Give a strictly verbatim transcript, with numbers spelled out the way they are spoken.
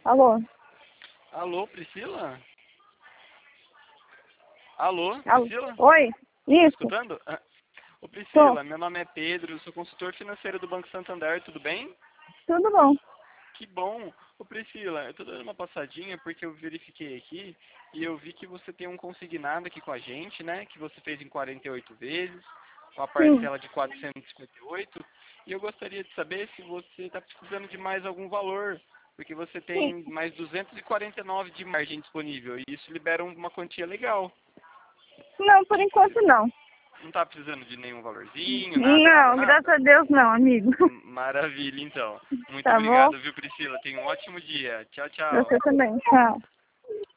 Alô? Alô, Priscila? Alô, Alô? Priscila? Oi? Tá Isso? escutando? Ah, Ô, Tô. Priscila, meu nome é Pedro, eu sou consultor financeiro do Banco Santander, tudo bem? Tudo bom. Que bom. Ô, Priscila, eu tô dando uma passadinha porque eu verifiquei aqui e eu vi que você tem um consignado aqui com a gente, né? Que você fez em quarenta e oito vezes, com a Sim. parcela de quatrocentos e cinquenta e oito. E eu gostaria de saber se você está precisando de mais algum valor, porque você Sim. tem mais duzentos e quarenta e nove de margem disponível e isso libera uma quantia legal. Não, por enquanto não. Não está precisando de nenhum valorzinho, nada, nada, Não, graças nada? a Deus não, amigo. M- Maravilha, então. Muito Tá bom? obrigado, viu, Priscila? Tenha um ótimo dia. Tchau, tchau. Você também. Tchau.